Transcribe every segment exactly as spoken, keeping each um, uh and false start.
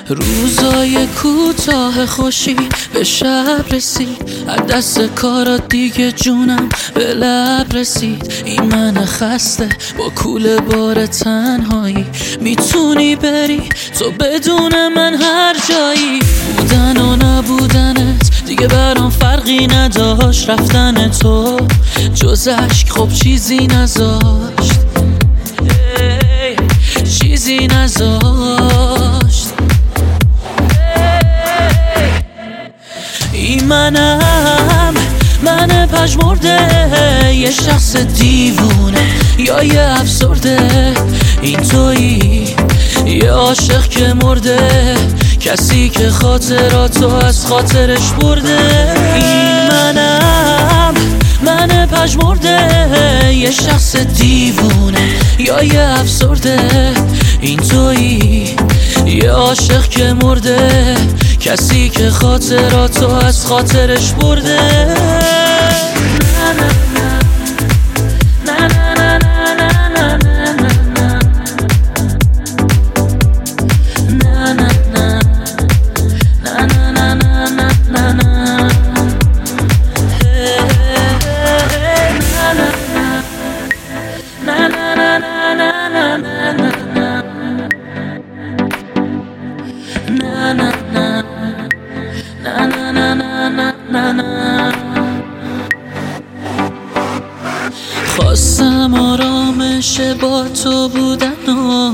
روزای کوتاه خوشی به شب رسید، از دست کارات دیگه جونم به لب رسید. این من خسته با کوله بار تنهایی، میتونی بری تو بدون من هر جایی. بودن و نبودنت دیگه برام فرقی نداشت، رفتن تو جز عشق خب چیزی نذاشت، چیزی نذاشت. این منم، من پژمرده، یه شخص دیوونه یا یه افسرده. این تویی یه عاشق که مرده، کسی که خاطراتو از خاطرش برده. این منم، من پژمرده، یه شخص دیوونه یا یه افسرده. این تویی یه عاشق که مرده، کسی که خاطراتو از خاطرش برده. نه نه نه نه نه نه نه نه نه. خواستم آرامش با تو بودن و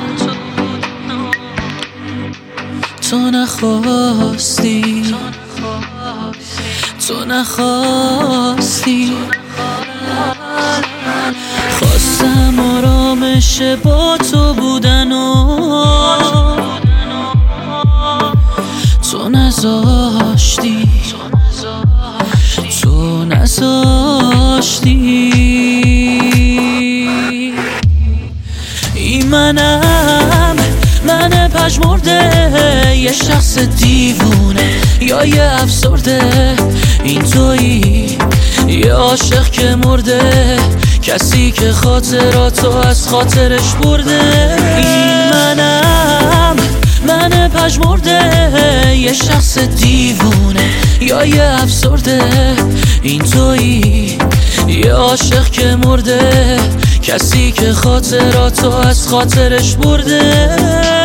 تو نخواستی، تو نخواستی. خواستم آرامش با تو بودن و تو نذاشتی، تو نذاشتی. این منم، من پژمرده، یه شخص دیوونه یا یه افسرده. این تویی یه عاشق که مرده، کسی که خاطراتو از خاطرش برده. این منم، من پژمرده، یه شخص دیوونه یا یه افسرده. این تویی یه عاشق که مرده، کسی که خاطراتو از خاطرش برده.